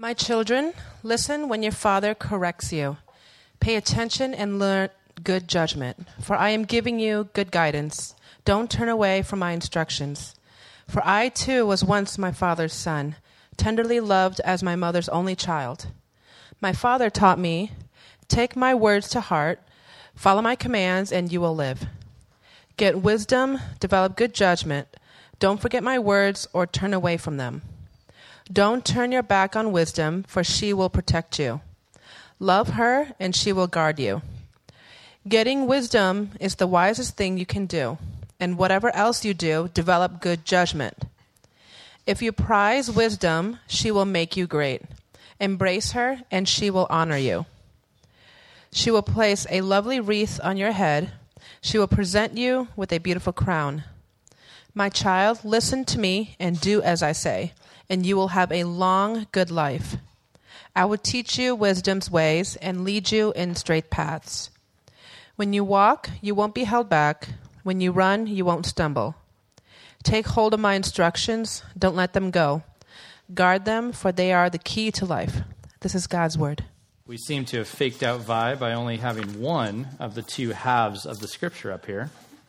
My children, listen when your father corrects you. Pay attention and learn good judgment, for I am giving you good guidance. Don't turn away from my instructions. For I too was once my father's son, tenderly loved as my mother's only child. My father taught me, take my words to heart, follow my commands, and you will live. Get wisdom, develop good judgment. Don't forget my words or turn away from them. Don't turn your back on wisdom, for she will protect you. Love her, and she will guard you. Getting wisdom is the wisest thing you can do, and whatever else you do, develop good judgment. If you prize wisdom, she will make you great. Embrace her, and she will honor you. She will place a lovely wreath on your head. She will present you with a beautiful crown. My child, listen to me and do as I say, and you will have a long, good life. I will teach you wisdom's ways and lead you in straight paths. When you walk, you won't be held back. When you run, you won't stumble. Take hold of my instructions. Don't let them go. Guard them, for they are the key to life. This is God's word. We seem to have faked out Vi by only having one of the two halves of the scripture up here.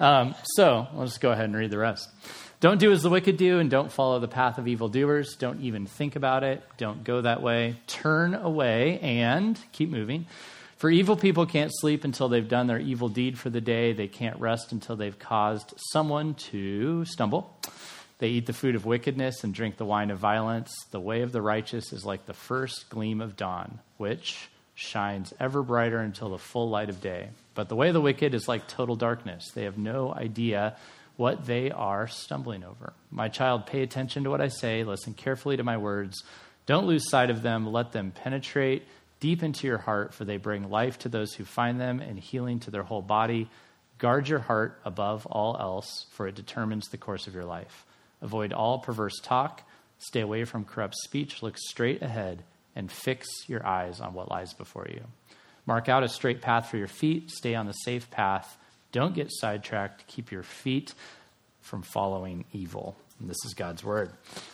So let's go ahead and read the rest. Don't do as the wicked do, and don't follow the path of evildoers. Don't even think about it. Don't go that way. Turn away and keep moving. For evil people can't sleep until they've done their evil deed for the day. They can't rest until they've caused someone to stumble. They eat the food of wickedness and drink the wine of violence. The way of the righteous is like the first gleam of dawn, which shines ever brighter until the full light of day. But the way of the wicked is like total darkness. They have no idea what they are stumbling over. My child, pay attention to what I say. Listen carefully to my words. Don't lose sight of them. Let them penetrate deep into your heart, for they bring life to those who find them and healing to their whole body. Guard your heart above all else, for it determines the course of your life. Avoid all perverse talk. Stay away from corrupt speech. Look straight ahead and fix your eyes on what lies before you. Mark out a straight path for your feet. Stay on the safe path. Don't get sidetracked. Keep your feet from following evil. And this is God's word.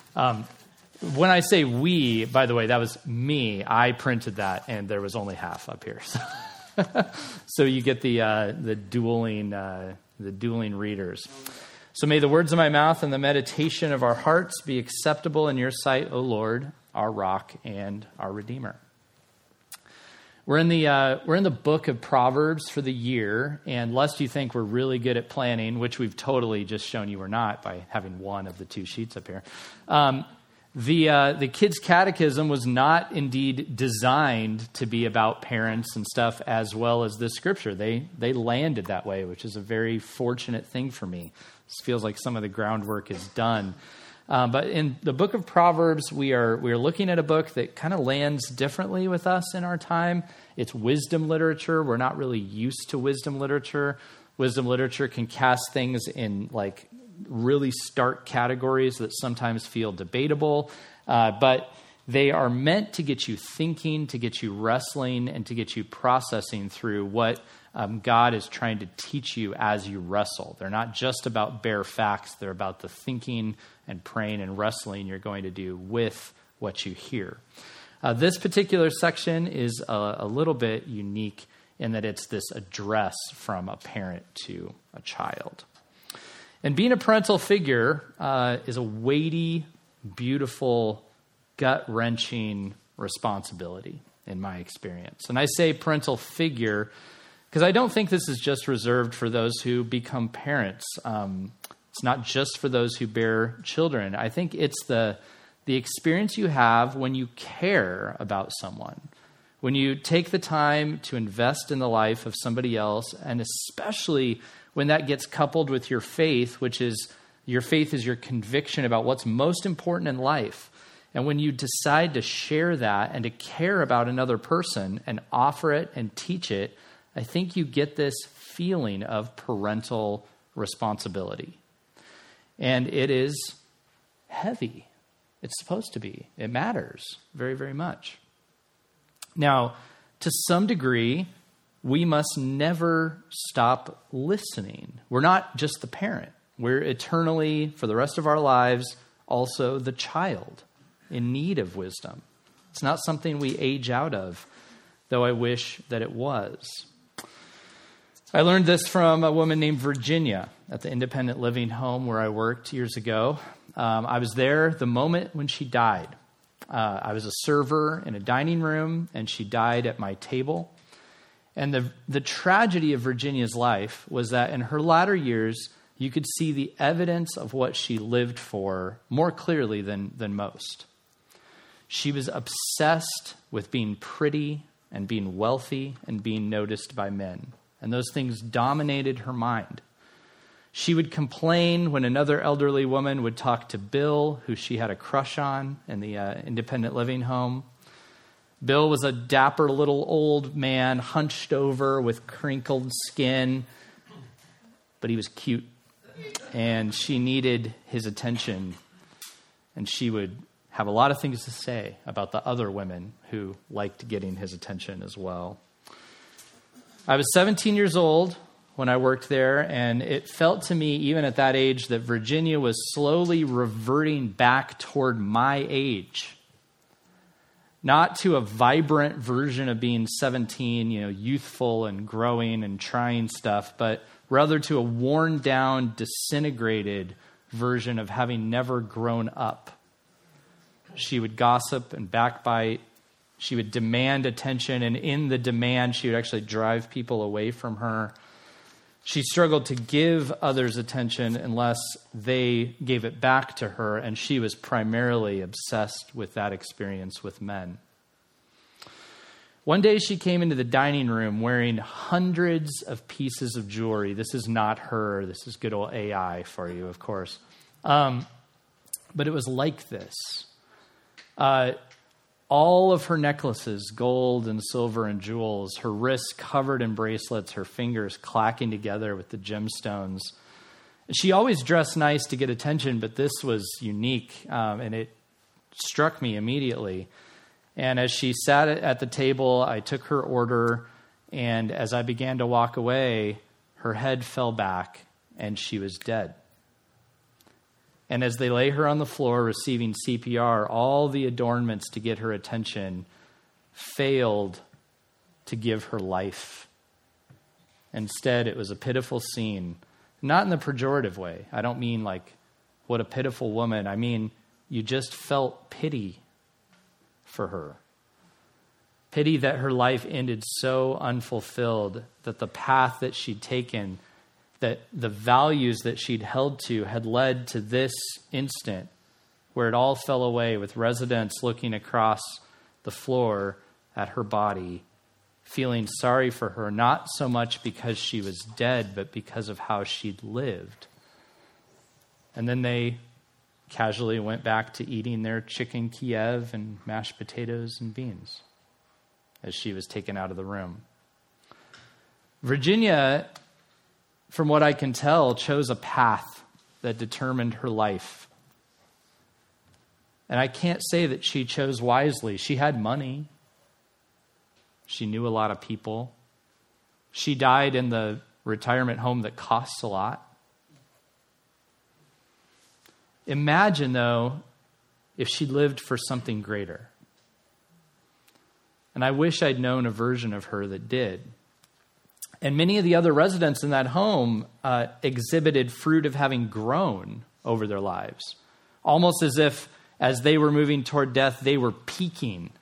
When I say we, by the way, that was me. I printed that, and there was only half up here. So you get the dueling readers. So may the words of my mouth and the meditation of our hearts be acceptable in your sight, O Lord, our rock and our Redeemer. We're in the book of Proverbs for the year, and lest you think we're really good at planning, which we've totally just shown you we're not by having one of the two sheets up here. The kids' catechism was not indeed designed to be about parents and stuff as well as this scripture. They landed that way, which is a very fortunate thing for me. It feels like some of the groundwork is done. But in the book of Proverbs, we are looking at a book that kind of lands differently with us in our time. It's wisdom literature. We're not really used to wisdom literature. Wisdom literature can cast things in like really stark categories that sometimes feel debatable, but they are meant to get you thinking, to get you wrestling, and to get you processing through what God is trying to teach you as you wrestle. They're not just about bare facts. They're about the thinking and praying and wrestling you're going to do with what you hear. This particular section is a little bit unique in that it's this address from a parent to a child. And being a parental figure is a weighty, beautiful, gut-wrenching responsibility in my experience. And I say parental figure because I don't think this is just reserved for those who become parents. It's not just for those who bear children. I think it's the experience you have when you care about someone, when you take the time to invest in the life of somebody else, and especially when that gets coupled with your faith, which is your faith is your conviction about what's most important in life. And when you decide to share that and to care about another person and offer it and teach it, I think you get this feeling of parental responsibility. And it is heavy. It's supposed to be. It matters very, very much. Now, to some degree, we must never stop listening. We're not just the parent. We're eternally, for the rest of our lives, also the child in need of wisdom, It's not something we age out of, though I wish that it was. I learned this from a woman named Virginia at the independent living home where I worked years ago. I was there the moment when she died. I was a server in a dining room, and she died at my table. And the tragedy of Virginia's life was that in her latter years, you could see the evidence of what she lived for more clearly than most. She was obsessed with being pretty and being wealthy and being noticed by men. And those things dominated her mind. She would complain when another elderly woman would talk to Bill, who she had a crush on in the independent living home. Bill was a dapper little old man, hunched over with crinkled skin, but he was cute. And she needed his attention. And she would have a lot of things to say about the other women who liked getting his attention as well. I was 17 years old when I worked there, and it felt to me, even at that age, that Virginia was slowly reverting back toward my age. Not to a vibrant version of being 17, youthful and growing and trying stuff, but rather to a worn down, disintegrated version of having never grown up. She would gossip and backbite. She would demand attention, and in the demand, she would actually drive people away from her. She struggled to give others attention unless they gave it back to her, and she was primarily obsessed with that experience with men. One day she came into the dining room wearing hundreds of pieces of jewelry. This is not her. This is good old AI for you, of course. But it was like this. All of her necklaces, gold and silver and jewels, her wrists covered in bracelets, her fingers clacking together with the gemstones. She always dressed nice to get attention, but this was unique, and it struck me immediately. And as she sat at the table, I took her order, and as I began to walk away, her head fell back, and she was dead. And as they lay her on the floor receiving CPR, all the adornments to get her attention failed to give her life. Instead, it was a pitiful scene, not in the pejorative way. I don't mean like, what a pitiful woman. I mean, you just felt pity for her. Pity that her life ended so unfulfilled, that the path that she'd taken, that the values that she'd held to had led to this instant where it all fell away, with residents looking across the floor at her body, feeling sorry for her, not so much because she was dead, but because of how she'd lived. And then they casually went back to eating their chicken Kiev and mashed potatoes and beans as she was taken out of the room. Virginia, from what I can tell, chose a path that determined her life. And I can't say that she chose wisely. She had money. She knew a lot of people. She died in the retirement home that costs a lot. Imagine, though, if she lived for something greater. And I wish I'd known a version of her that did. And many of the other residents in that home exhibited fruit of having grown over their lives, almost as if, as they were moving toward death, they were peaking.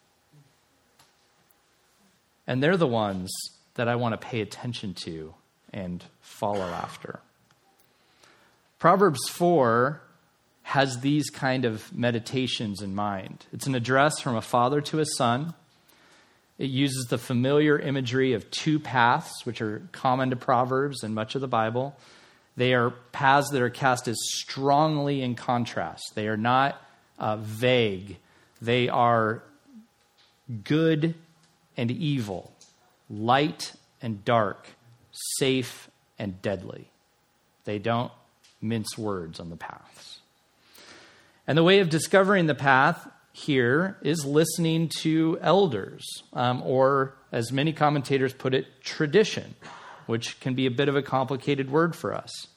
And they're the ones that I want to pay attention to and follow after. Proverbs 4 has these kind of meditations in mind. It's an address from a father to his son. It uses the familiar imagery of two paths, which are common to Proverbs and much of the Bible. They are paths that are cast as strongly in contrast. They are not vague. They are good and evil, light and dark, safe and deadly. They don't mince words on the paths. And the way of discovering the path here is listening to elders, or as many commentators put it, tradition, which can be a bit of a complicated word for us.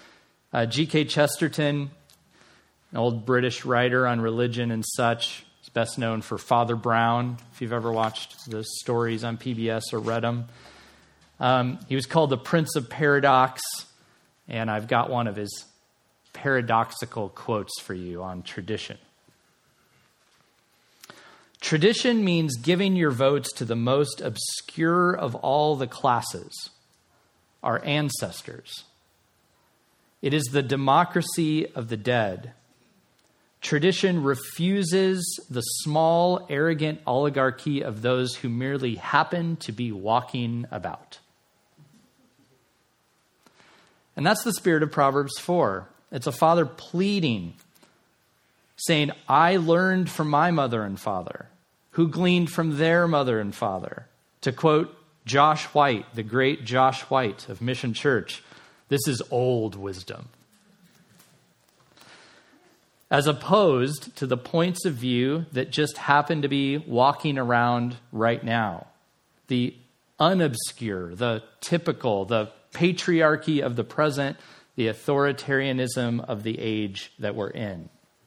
G.K. Chesterton, an old British writer on religion and such, best known for Father Brown, if you've ever watched those stories on PBS or read them. He was called the Prince of Paradox, and I've got one of his paradoxical quotes for you on tradition. Tradition means giving your votes to the most obscure of all the classes, our ancestors. It is the democracy of the dead. Tradition refuses the small, arrogant oligarchy of those who merely happen to be walking about. And that's the spirit of Proverbs 4. It's a father pleading, saying, I learned from my mother and father, who gleaned from their mother and father. To quote Josh White, the great Josh White of Mission Church, this is old wisdom. As opposed to the points of view that just happen to be walking around right now. The unobscure, the typical, the patriarchy of the present, the authoritarianism of the age that we're in.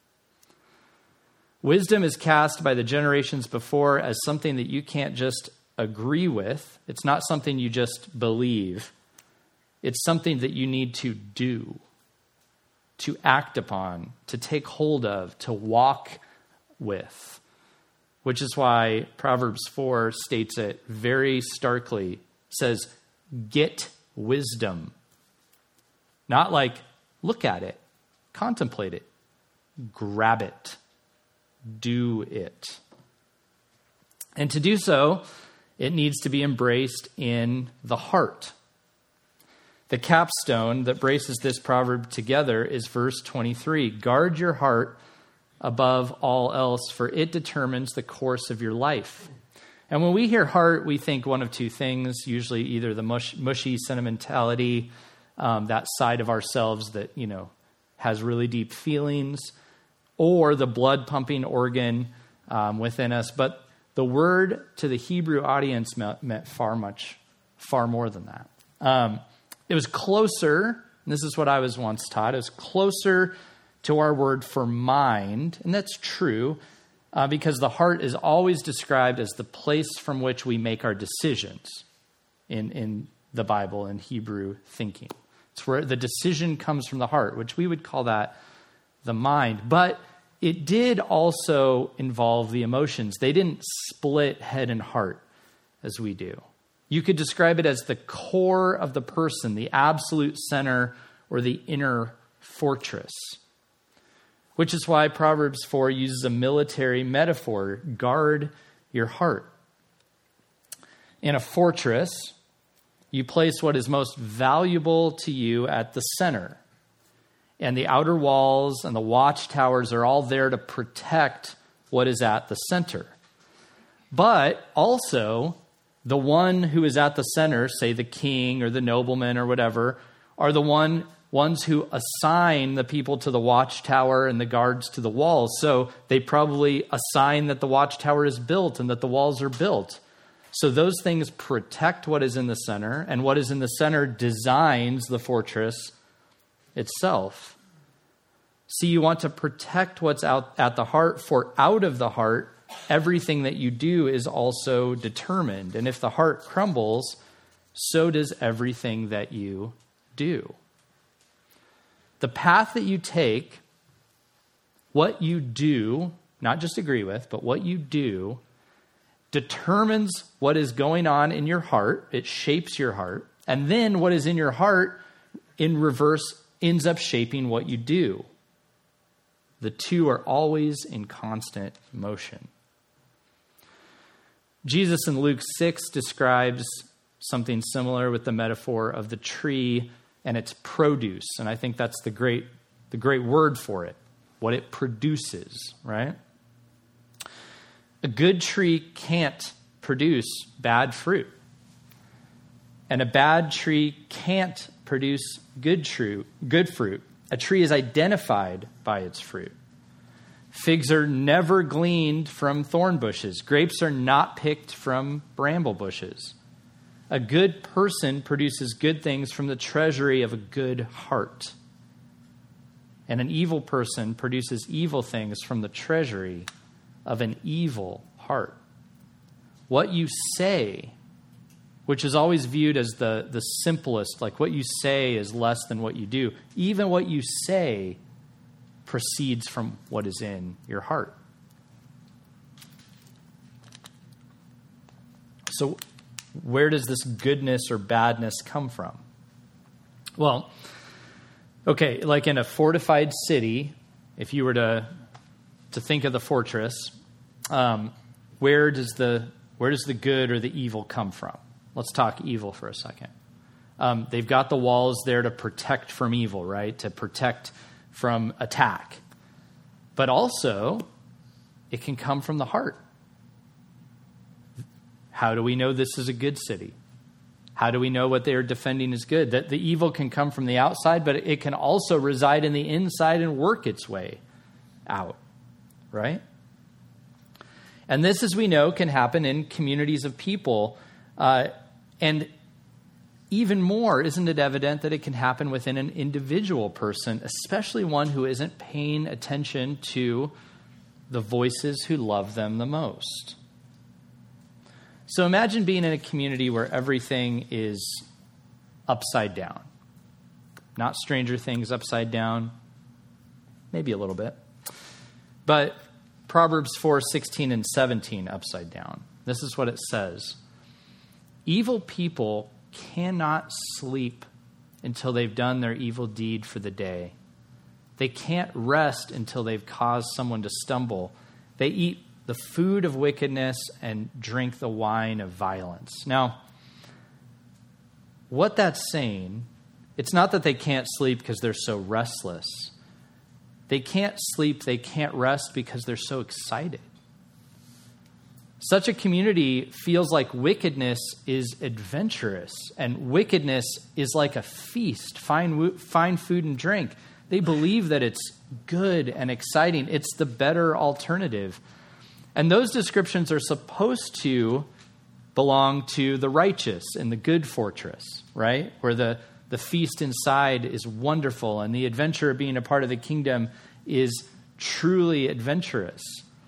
Wisdom is cast by the generations before as something that you can't just agree with. It's not something you just believe. It's something that you need to do, to act upon, to take hold of, to walk with. Which is why Proverbs 4 states it very starkly. It says, get wisdom. Not like, look at it, contemplate it, grab it, do it. And to do so, it needs to be embraced in the heart. The capstone that braces this proverb together is verse 23. Guard your heart above all else, for it determines the course of your life. And when we hear heart, we think one of two things, usually either the mushy sentimentality, that side of ourselves that, has really deep feelings, or the blood-pumping organ within us. But the word to the Hebrew audience meant far more than that. It was closer, and this is what I was once taught, it was closer to our word for mind, and that's true, because the heart is always described as the place from which we make our decisions in the Bible, in Hebrew thinking. It's where the decision comes from the heart, which we would call that the mind. But it did also involve the emotions. They didn't split head and heart as we do. You could describe it as the core of the person, the absolute center or the inner fortress. Which is why Proverbs 4 uses a military metaphor. Guard your heart. In a fortress, you place what is most valuable to you at the center. And the outer walls and the watchtowers are all there to protect what is at the center. But also, the one who is at the center, say the king or the nobleman or whatever, are the ones who assign the people to the watchtower and the guards to the walls. So they probably assign that the watchtower is built and that the walls are built. So those things protect what is in the center, and what is in the center designs the fortress itself. See, you want to protect what's out at the heart, for out of the heart, everything that you do is also determined. And if the heart crumbles, so does everything that you do. The path that you take, what you do, not just agree with, but what you do, determines what is going on in your heart. It shapes your heart. And then what is in your heart, in reverse, ends up shaping what you do. The two are always in constant motion. Jesus in Luke 6 describes something similar with the metaphor of the tree and its produce. And I think that's the great word for it, what it produces, right? A good tree can't produce bad fruit. And a bad tree can't produce good fruit. A tree is identified by its fruit. Figs are never gleaned from thorn bushes. Grapes are not picked from bramble bushes. A good person produces good things from the treasury of a good heart. And an evil person produces evil things from the treasury of an evil heart. What you say, which is always viewed as the simplest, like what you say is less than what you do. Even what you say proceeds from what is in your heart. So where does this goodness or badness come from? Well, okay, like in a fortified city, if you were to think of the fortress, where does the good or the evil come from? Let's talk evil for a second. They've got the walls there to protect from evil, right? To protect from attack. But also, it can come from the heart. How do we know this is a good city? How do we know what they are defending is good? That the evil can come from the outside, but it can also reside in the inside and work its way out, right? And this, as we know, can happen in communities of people. And even more, isn't it evident that it can happen within an individual person, especially one who isn't paying attention to the voices who love them the most? So imagine being in a community where everything is upside down. Not Stranger Things upside down, maybe a little bit. But Proverbs 4:16 and 17 upside down. This is what it says. Evil people cannot sleep until they've done their evil deed for the day. They can't rest until they've caused someone to stumble. They eat the food of wickedness and drink the wine of violence. Now, what that's saying, it's not that they can't sleep because they're so restless. They can't sleep, they can't rest because they're so excited. Such a community feels like wickedness is adventurous, and wickedness is like a feast, fine food and drink. They believe that it's good and exciting. It's the better alternative. And those descriptions are supposed to belong to the righteous in the good fortress, right? Where the feast inside is wonderful and the adventure of being a part of the kingdom is truly adventurous.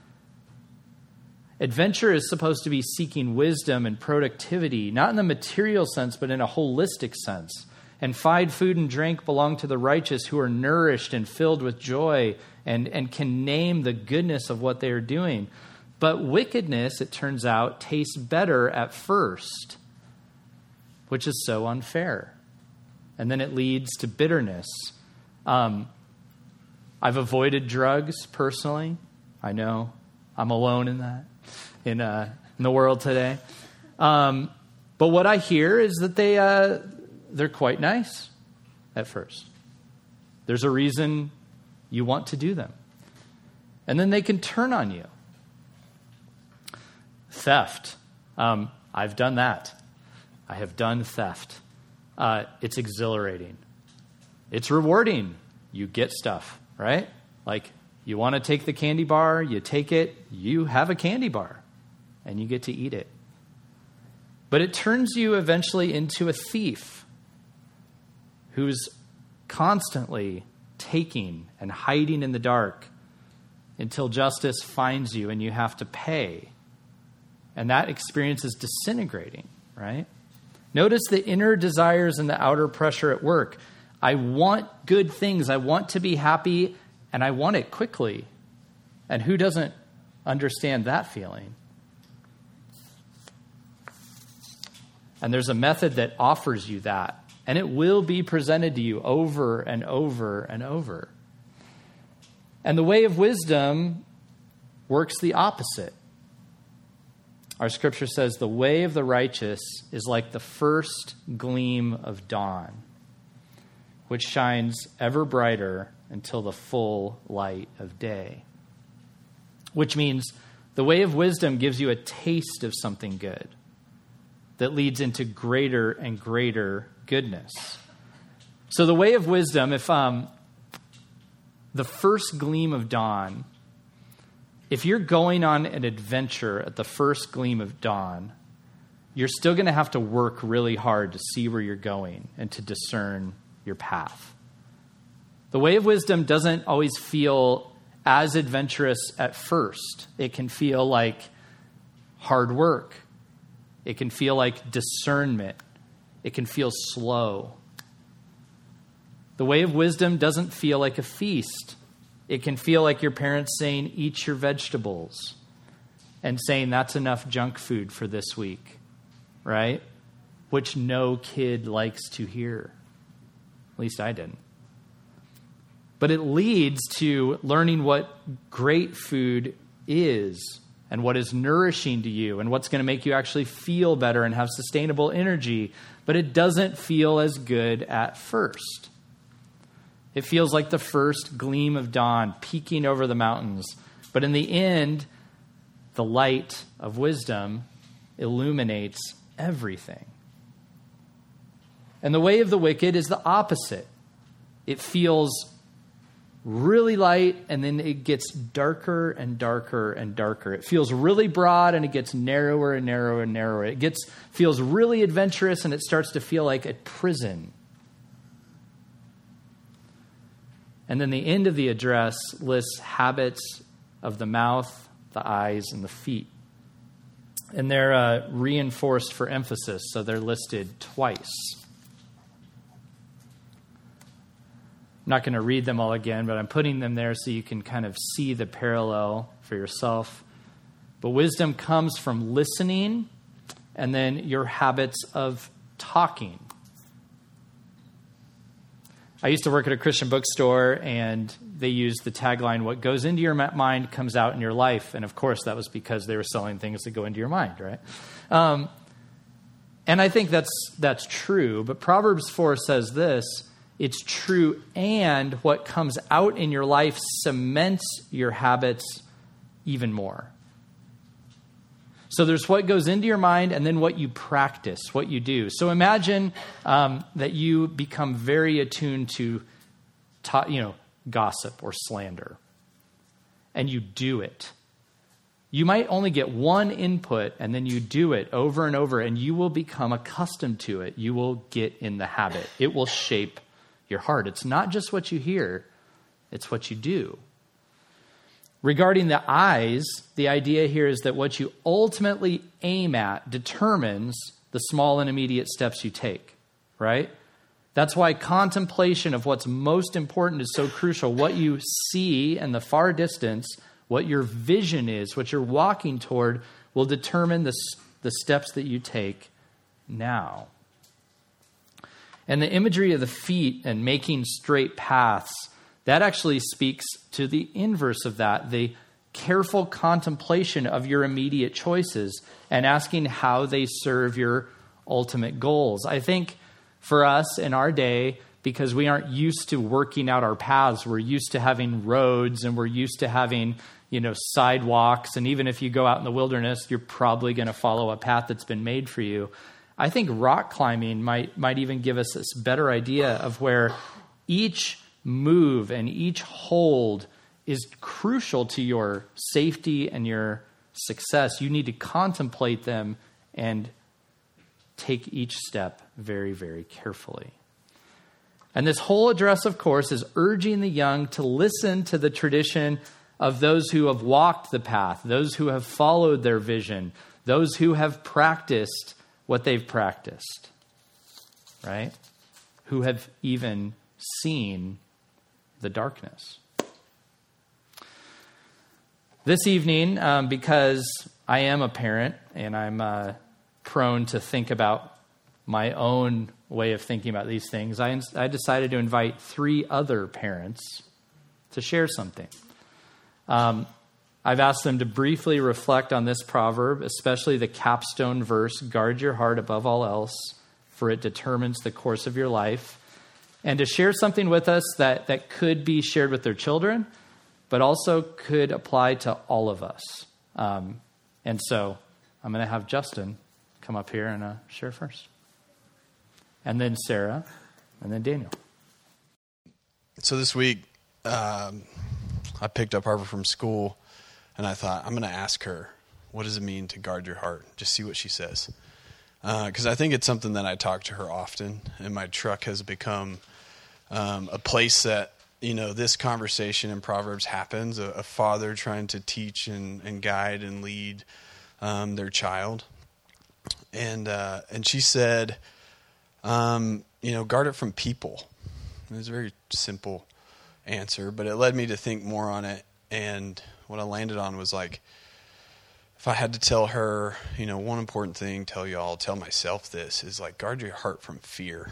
Adventure is supposed to be seeking wisdom and productivity, not in the material sense, but in a holistic sense. And fine food and drink belong to the righteous who are nourished and filled with joy and can name the goodness of what they are doing. But wickedness, it turns out, tastes better at first, which is so unfair. And then it leads to bitterness. I've avoided drugs personally. I know I'm alone in that, in the world today. But what I hear is that they're quite nice at first. There's a reason you want to do them. And then they can turn on you. Theft. I've done that. I have done theft. It's exhilarating. It's rewarding. You get stuff, right? Like, you want to take the candy bar, you take it, you have a candy bar, and you get to eat it. But it turns you eventually into a thief who's constantly taking and hiding in the dark until justice finds you and you have to pay. And that experience is disintegrating, right? Notice the inner desires and the outer pressure at work. I want good things. I want to be happy, and I want it quickly. And who doesn't understand that feeling? And there's a method that offers you that, and it will be presented to you over and over and over. And the way of wisdom works the opposite. Our scripture says the way of the righteous is like the first gleam of dawn, which shines ever brighter until the full light of day. Which means the way of wisdom gives you a taste of something good that leads into greater and greater goodness. So the way of wisdom, if the first gleam of dawn, if you're going on an adventure at the first gleam of dawn, you're still going to have to work really hard to see where you're going and to discern your path. The way of wisdom doesn't always feel as adventurous at first. It can feel like hard work. It can feel like discernment. It can feel slow. The way of wisdom doesn't feel like a feast. It can feel like your parents saying, eat your vegetables, and saying that's enough junk food for this week, right? Which no kid likes to hear. At least I didn't. But it leads to learning what great food is and what is nourishing to you and what's going to make you actually feel better and have sustainable energy. But it doesn't feel as good at first. It feels like the first gleam of dawn peeking over the mountains. But in the end, the light of wisdom illuminates everything. And the way of the wicked is the opposite. It feels really light, and then it gets darker and darker and darker. It feels really broad, and it gets narrower and narrower and narrower. It feels really adventurous, and it starts to feel like a prison. And then the end of the address lists habits of the mouth, the eyes, and the feet. And they're reinforced for emphasis, so they're listed twice. I'm not going to read them all again, but I'm putting them there so you can kind of see the parallel for yourself. But wisdom comes from listening and then your habits of talking. I used to work at a Christian bookstore, and they used the tagline, what goes into your mind comes out in your life. And of course, that was because they were selling things that go into your mind, right? And I think that's true. But Proverbs 4 says this, it's true, and what comes out in your life cements your habits even more. So there's what goes into your mind and then what you practice, what you do. So imagine that you become very attuned to gossip or slander, and you do it. You might only get one input, and then you do it over and over, and you will become accustomed to it. You will get in the habit. It will shape your heart. It's not just what you hear, it's what you do. Regarding the eyes, the idea here is that what you ultimately aim at determines the small and immediate steps you take, right? That's why contemplation of what's most important is so crucial. What you see in the far distance, what your vision is, what you're walking toward, will determine the steps that you take now. And the imagery of the feet and making straight paths, that actually speaks to the inverse of that, the careful contemplation of your immediate choices and asking how they serve your ultimate goals. I think for us in our day, because we aren't used to working out our paths, we're used to having roads and we're used to having, sidewalks. And even if you go out in the wilderness, you're probably going to follow a path that's been made for you. I think rock climbing might even give us this better idea of where each move and each hold is crucial to your safety and your success. You need to contemplate them and take each step very, very carefully. And this whole address, of course, is urging the young to listen to the tradition of those who have walked the path, those who have followed their vision, those who have practiced what they've practiced, right? Who have even seen the darkness. This evening, because I am a parent and I'm prone to think about my own way of thinking about these things, I decided to invite 3 other parents to share something. I've asked them to briefly reflect on this proverb, especially the capstone verse, guard your heart above all else, for it determines the course of your life, and to share something with us that could be shared with their children, but also could apply to all of us. And so I'm going to have Justin come up here and share first. And then Sarah, and then Daniel. So this week, I picked up Harper from school, and I thought, I'm going to ask her, what does it mean to guard your heart? Just see what she says. Because I think it's something that I talk to her often, and my truck has become a place that this conversation in Proverbs happens, a father trying to teach and guide and lead their child. And she said, guard it from people. It was a very simple answer, but it led me to think more on it. And what I landed on was like, if I had to tell her, one important thing, tell myself this, is like, guard your heart from fear.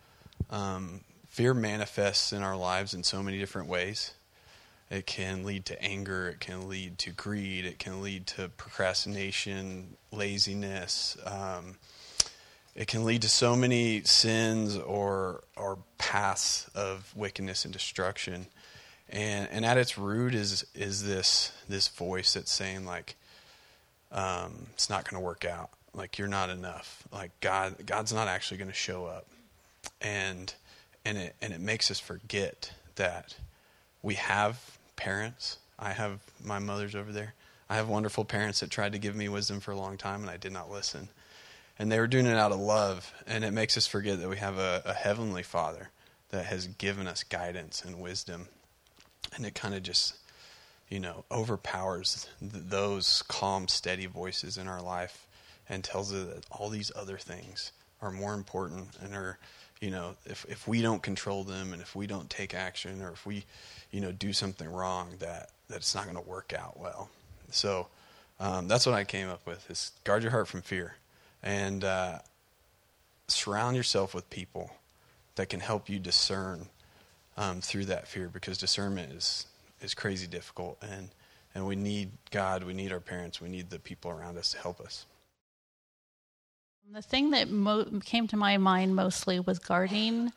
Fear manifests in our lives in so many different ways. It can lead to anger. It can lead to greed. It can lead to procrastination, laziness. It can lead to so many sins or paths of wickedness and destruction. And at its root is this voice that's saying, like, it's not going to work out. Like, you're not enough. Like, God's not actually going to show up. And it makes us forget that we have parents. I have my mother's over there. I have wonderful parents that tried to give me wisdom for a long time, and I did not listen. And they were doing it out of love. And it makes us forget that we have a heavenly Father that has given us guidance and wisdom. And it kind of just, overpowers those calm, steady voices in our life and tells us that all these other things are more important and are, if we don't control them and if we don't take action or if we, do something wrong, that it's not going to work out well. So that's what I came up with, is guard your heart from fear and surround yourself with people that can help you discern through that fear, because discernment is crazy difficult, and we need God, we need our parents, we need the people around us to help us. The thing that came to my mind mostly with guarding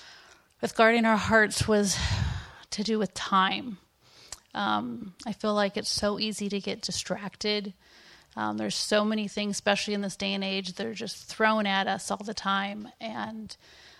our hearts was to do with time. I feel like it's so easy to get distracted. There's so many things, especially in this day and age, that are just thrown at us all the time, and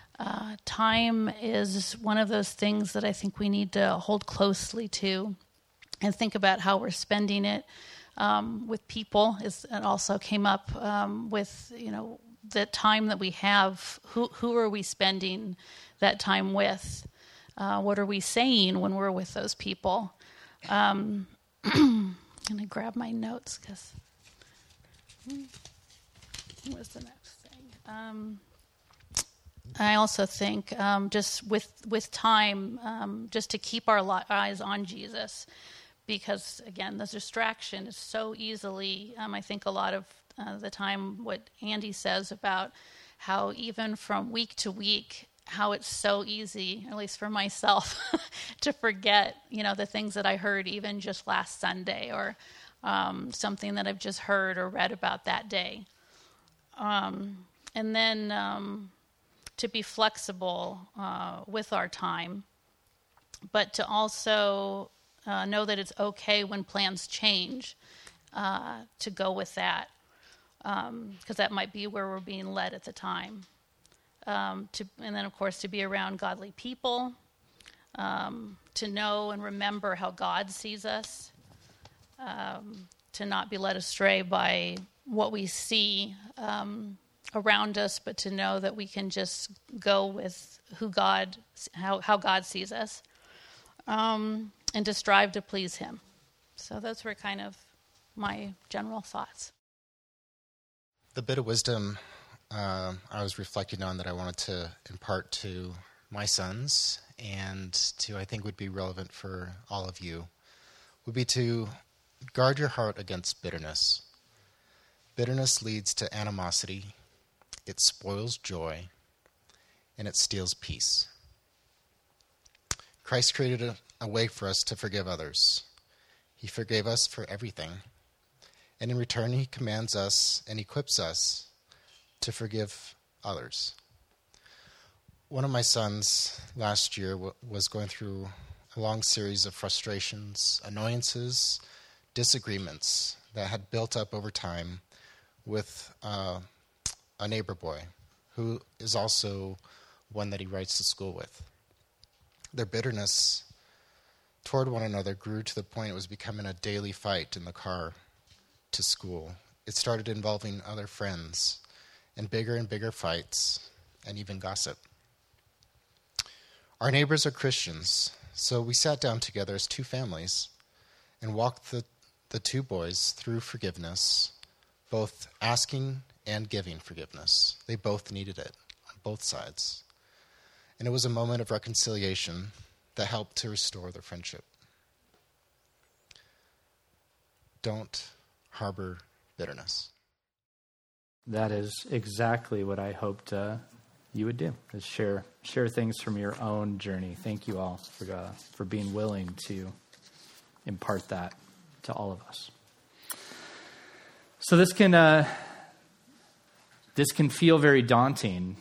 time is one of those things that I think we need to hold closely to and think about how we're spending it with people. It also came up with, the time that we have. Who are we spending that time with? What are we saying when we're with those people? I'm going to grab my notes because what was the next thing? I also think just with time, just to keep our eyes on Jesus, because, again, the distraction is so easily, I think a lot of the time what Andy says about how even from week to week, how it's so easy, at least for myself, to forget, the things that I heard even just last Sunday or something that I've just heard or read about that day. And then to be flexible with our time, but to also know that it's okay when plans change, to go with that, because that might be where we're being led at the time. And then, of course, to be around godly people, to know and remember how God sees us, to not be led astray by what we see around us, but to know that we can just go with how God sees us, and to strive to please Him. So those were kind of my general thoughts. The bit of wisdom I was reflecting on that I wanted to impart to my sons and to, I think, would be relevant for all of you, would be to guard your heart against bitterness. Bitterness leads to animosity, it spoils joy, and it steals peace. Christ created a way for us to forgive others. He forgave us for everything. And in return, He commands us and equips us to forgive others. One of my sons last year was going through a long series of frustrations, annoyances, disagreements that had built up over time with a neighbor boy who is also one that he rides to school with. Their bitterness toward one another grew to the point it was becoming a daily fight in the car to school. It started involving other friends and bigger fights and even gossip. Our neighbors are Christians, So we sat down together as two families and walked the two boys through forgiveness, both asking and giving forgiveness. They both needed it on both sides. And it was a moment of reconciliation that helped to restore their friendship. Don't harbor bitterness. That is exactly what I hoped you would do, is share things from your own journey. Thank you all for being willing to impart that to all of us. So this can feel very daunting.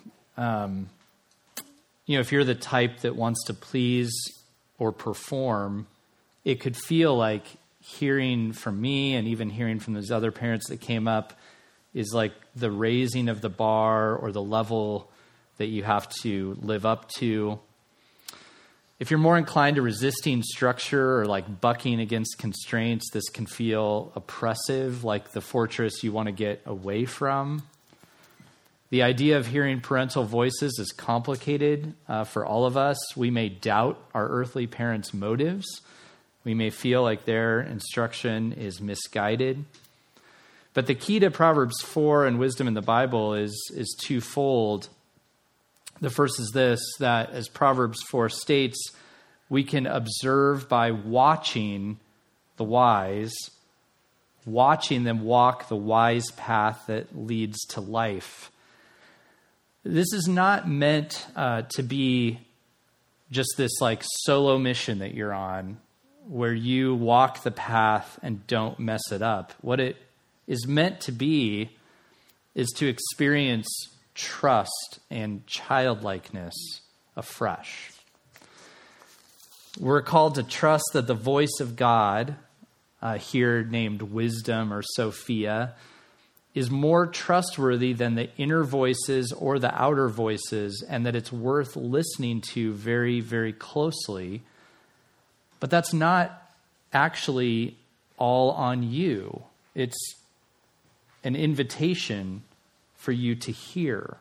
If you're the type that wants to please or perform, it could feel like hearing from me and even hearing from those other parents that came up is like the raising of the bar or the level that you have to live up to. If you're more inclined to resisting structure or like bucking against constraints, this can feel oppressive, like the fortress you want to get away from. The idea of hearing parental voices is complicated for all of us. We may doubt our earthly parents' motives. We may feel like their instruction is misguided. But the key to Proverbs 4 and wisdom in the Bible is twofold. The first is this, that as Proverbs 4 states, we can observe by watching the wise, watching them walk the wise path that leads to life. This is not meant to be just this like solo mission that you're on, where you walk the path and don't mess it up. What it is meant to be is to experience trust and childlikeness afresh. We're called to trust that the voice of God, here named Wisdom or Sophia, is more trustworthy than the inner voices or the outer voices, and that it's worth listening to very, very closely. But that's not actually all on you. It's an invitation for you to hear.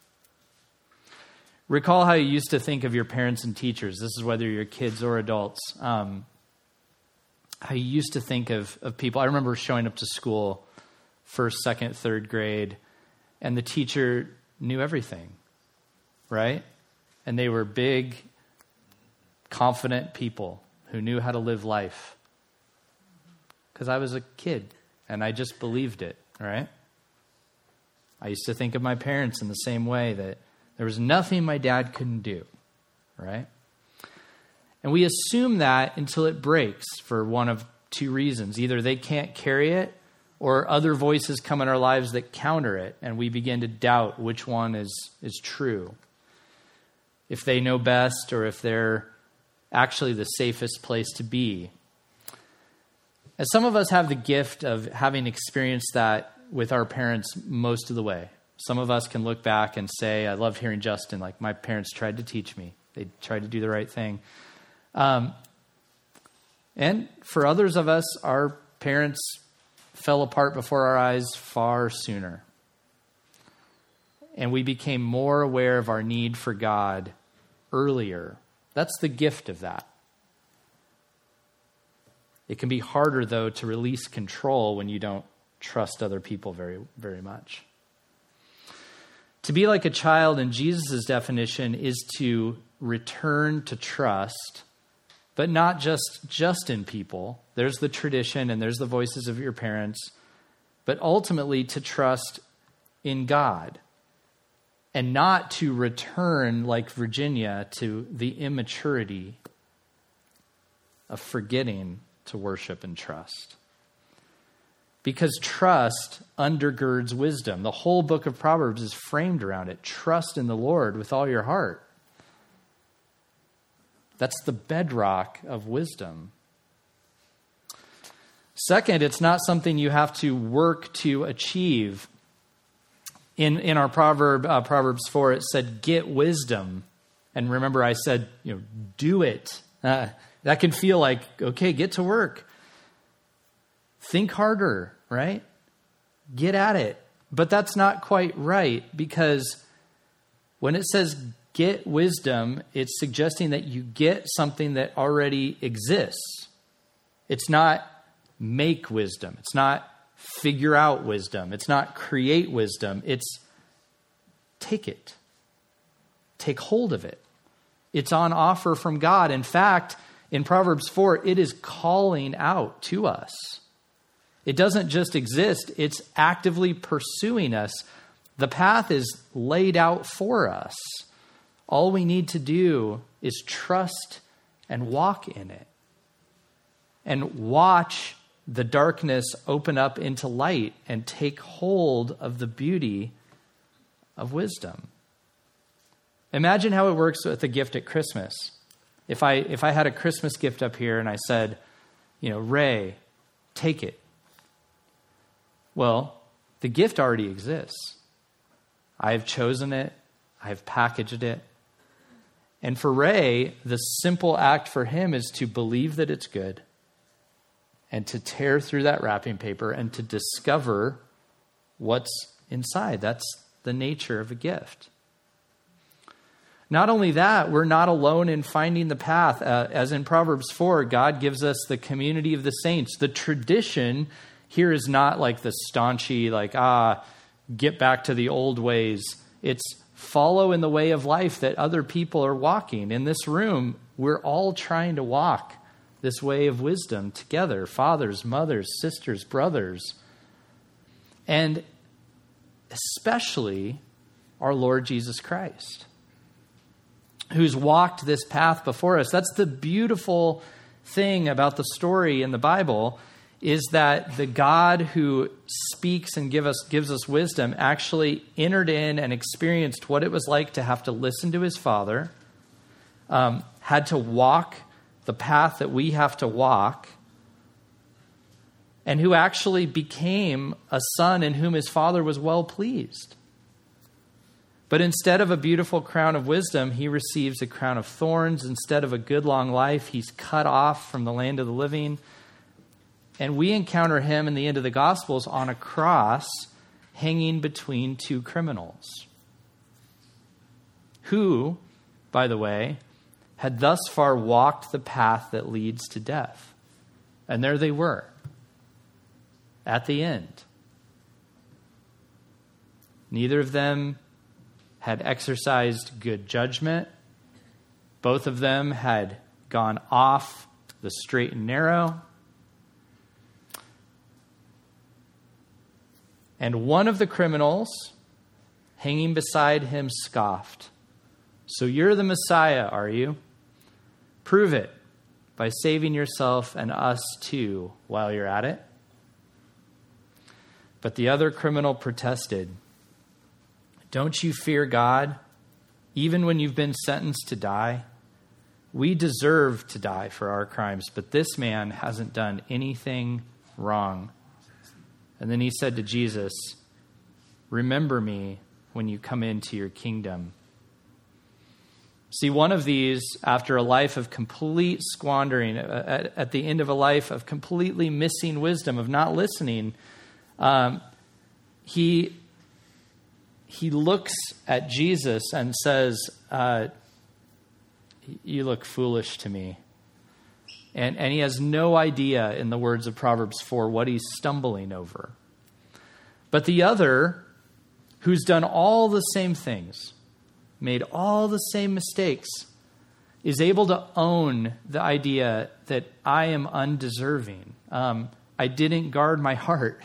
Recall how you used to think of your parents and teachers. This is whether you're kids or adults. How you used to think of people. I remember showing up to school, first, second, third grade, and the teacher knew everything, right? And they were big, confident people who knew how to live life. Because I was a kid, and I just believed it, right? I used to think of my parents in the same way, that there was nothing my dad couldn't do, right? And we assume that until it breaks for one of two reasons. Either they can't carry it, or other voices come in our lives that counter it, and we begin to doubt which one is true. If they know best, or if they're actually the safest place to be. As some of us have the gift of having experienced that with our parents most of the way. Some of us can look back and say, I loved hearing Justin, like my parents tried to teach me. They tried to do the right thing. And for others of us, our parents fell apart before our eyes far sooner. And we became more aware of our need for God earlier. That's the gift of that. It can be harder, though, to release control when you don't trust other people very, very much. To be like a child in Jesus' definition is to return to trust, but not just in people. There's the tradition and there's the voices of your parents, but ultimately to trust in God, and not to return like Virginia to the immaturity of forgetting to worship and trust. Because trust undergirds wisdom. The whole book of Proverbs is framed around it. Trust in the Lord with all your heart. That's the bedrock of wisdom. Second, it's not something you have to work to achieve. In our Proverbs 4, it said, get wisdom. And remember, I said, do it. That can feel like, okay, get to work. Think harder, right? Get at it. But that's not quite right, because when it says get wisdom, it's suggesting that you get something that already exists. It's not make wisdom. It's not figure out wisdom. It's not create wisdom. It's take it. Take hold of it. It's on offer from God. In fact, in Proverbs 4, it is calling out to us. It doesn't just exist. It's actively pursuing us. The path is laid out for us. All we need to do is trust and walk in it and watch the darkness open up into light and take hold of the beauty of wisdom. Imagine how it works with a gift at Christmas. If I had a Christmas gift up here and I said, Ray, take it. Well, the gift already exists. I have chosen it. I have packaged it. And for Ray, the simple act for him is to believe that it's good and to tear through that wrapping paper and to discover what's inside. That's the nature of a gift. Not only that, we're not alone in finding the path. As in Proverbs 4, God gives us the community of the saints. The tradition here is not like the staunchy, get back to the old ways. It's follow in the way of life that other people are walking. In this room, we're all trying to walk this way of wisdom together. Fathers, mothers, sisters, brothers. And especially our Lord Jesus Christ, who's walked this path before us. That's the beautiful thing about the story in the Bible, is that the God who speaks and gives us wisdom actually entered in and experienced what it was like to have to listen to his Father, had to walk the path that we have to walk, and who actually became a son in whom his Father was well pleased. But instead of a beautiful crown of wisdom, he receives a crown of thorns. Instead of a good long life, he's cut off from the land of the living. And we encounter him in the end of the Gospels on a cross hanging between two criminals who, by the way, had thus far walked the path that leads to death. And there they were at the end. Neither of them had exercised good judgment. Both of them had gone off the straight and narrow. And one of the criminals, hanging beside him, scoffed. "So you're the Messiah, are you? Prove it by saving yourself and us too while you're at it." But the other criminal protested, "Don't you fear God, even when you've been sentenced to die? We deserve to die for our crimes, but this man hasn't done anything wrong." And then he said to Jesus, "Remember me when you come into your kingdom." See, one of these, after a life of complete squandering, at the end of a life of completely missing wisdom, of not listening, he looks at Jesus and says, "You look foolish to me." And he has no idea, in the words of Proverbs 4, what he's stumbling over. But the other, who's done all the same things, made all the same mistakes, is able to own the idea that I am undeserving. I didn't guard my heart.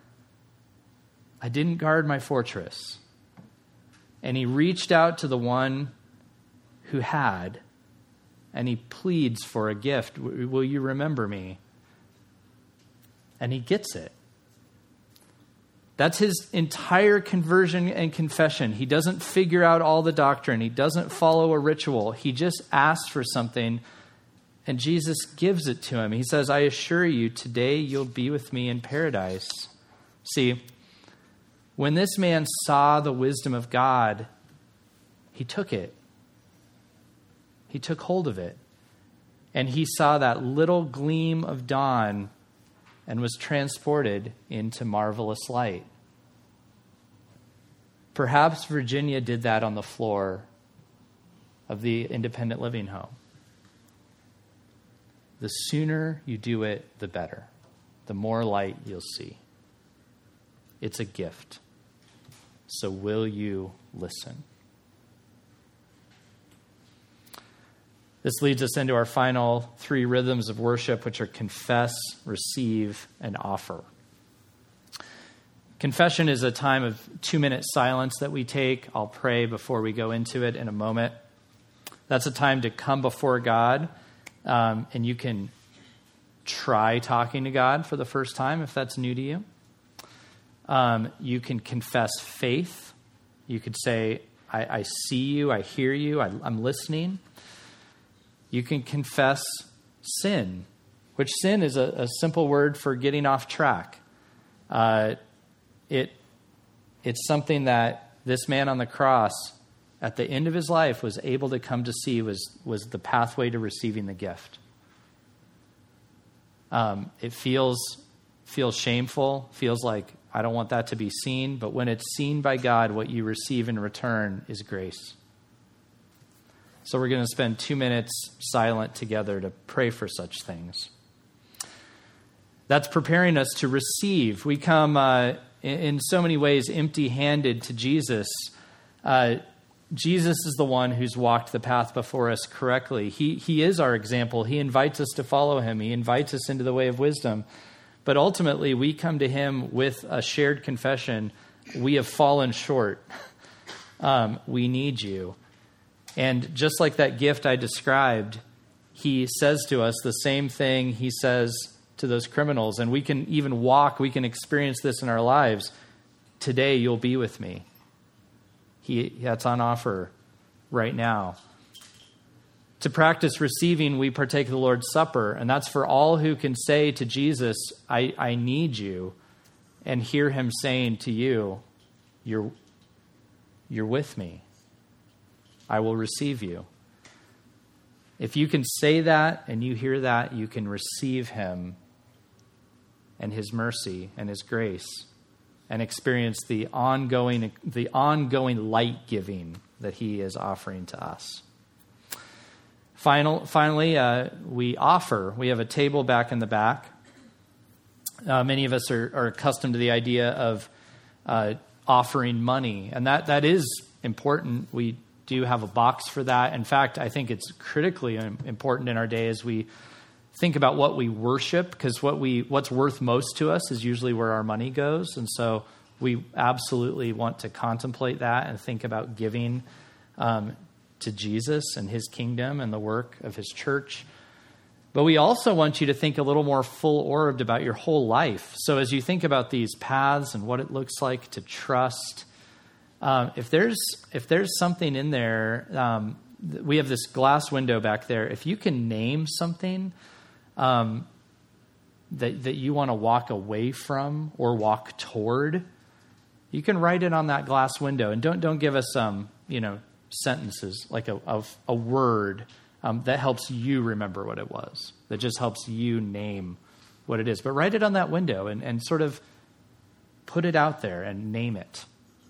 I didn't guard my fortress. And he reached out to the one who had, and he pleads for a gift. "Will you remember me?" And he gets it. That's his entire conversion and confession. He doesn't figure out all the doctrine. He doesn't follow a ritual. He just asks for something, and Jesus gives it to him. He says, "I assure you, today you'll be with me in paradise." See, when this man saw the wisdom of God, he took it. He took hold of it. And he saw that little gleam of dawn and was transported into marvelous light. Perhaps Virginia did that on the floor of the independent living home. The sooner you do it, the better. The more light you'll see. It's a gift. So will you listen? This leads us into our final 3 rhythms of worship, which are confess, receive, and offer. Confession is a time of 2-minute silence that we take. I'll pray before we go into it in a moment. That's a time to come before God, and you can try talking to God for the first time if that's new to you. You can confess faith. You could say, I see you, I hear you, I'm listening. You can confess sin, which sin is a simple word for getting off track. It's something that this man on the cross, at the end of his life, was able to come to see was the pathway to receiving the gift. It feels shameful, feels like I don't want that to be seen, but when it's seen by God, what you receive in return is grace. So we're going to spend 2 minutes silent together to pray for such things. That's preparing us to receive. We come in so many ways empty-handed to Jesus. Jesus is the one who's walked the path before us correctly. He is our example. He invites us to follow him. He invites us into the way of wisdom. But ultimately, we come to him with a shared confession. We have fallen short. We need you. And just like that gift I described, he says to us the same thing he says to those criminals. And we can even we can experience this in our lives. Today, you'll be with me. That's on offer right now. To practice receiving, we partake of the Lord's Supper, and that's for all who can say to Jesus, I need you, and hear him saying to you, you're with me. I will receive you. If you can say that and you hear that, you can receive him and his mercy and his grace and experience the ongoing light giving that he is offering to us. Finally, we offer. We have a table back in the back. Many of us are accustomed to the idea of offering money, and that is important. We do have a box for that. In fact, I think it's critically important in our day as we think about what we worship, because what's worth most to us is usually where our money goes, and so we absolutely want to contemplate that and think about giving to Jesus and his kingdom and the work of his church. But we also want you to think a little more full-orbed about your whole life. So as you think about these paths and what it looks like to trust, if there's something in there, we have this glass window back there. If you can name something that you want to walk away from or walk toward, you can write it on that glass window. And don't give us sentences, like a word that helps you remember what it was, that just helps you name what it is. But write it on that window and sort of put it out there and name it.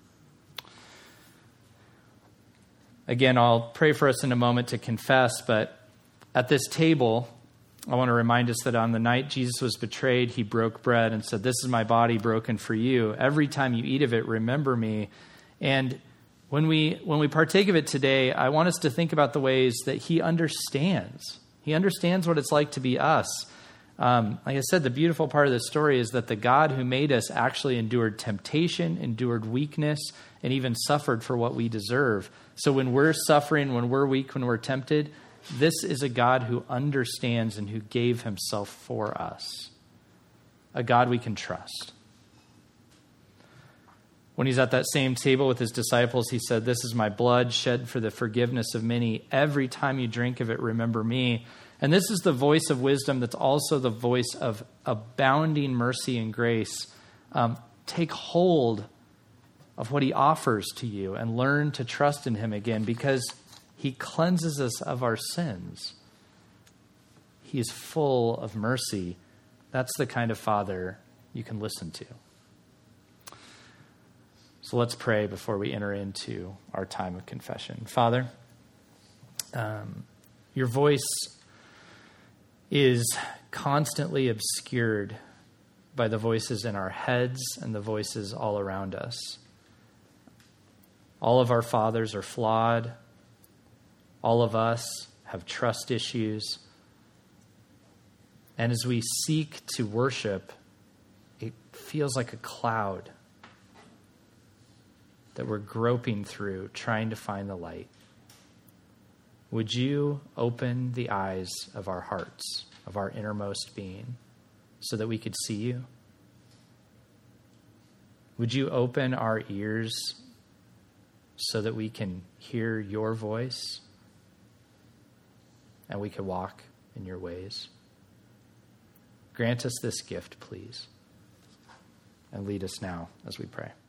Again, I'll pray for us in a moment to confess, but at this table, I want to remind us that on the night Jesus was betrayed, he broke bread and said, "This is my body broken for you. Every time you eat of it, remember me." And when we partake of it today, I want us to think about the ways that he understands. He understands what it's like to be us. Like I said, the beautiful part of this story is that the God who made us actually endured temptation, endured weakness, and even suffered for what we deserve. So when we're suffering, when we're weak, when we're tempted, this is a God who understands and who gave himself for us. A God we can trust. When he's at that same table with his disciples, he said, "This is my blood shed for the forgiveness of many. Every time you drink of it, remember me." And this is the voice of wisdom that's also the voice of abounding mercy and grace. Take hold of what he offers to you and learn to trust in him again, because he cleanses us of our sins. He is full of mercy. That's the kind of Father you can listen to. So let's pray before we enter into our time of confession. Father, Your voice is constantly obscured by the voices in our heads and the voices all around us. All of our fathers are flawed. All of us have trust issues. And as we seek to worship, it feels like a cloud that we're groping through, trying to find the light. Would you open the eyes of our hearts, of our innermost being, so that we could see you? Would you open our ears so that we can hear your voice and we could walk in your ways? Grant us this gift, please, and lead us now as we pray.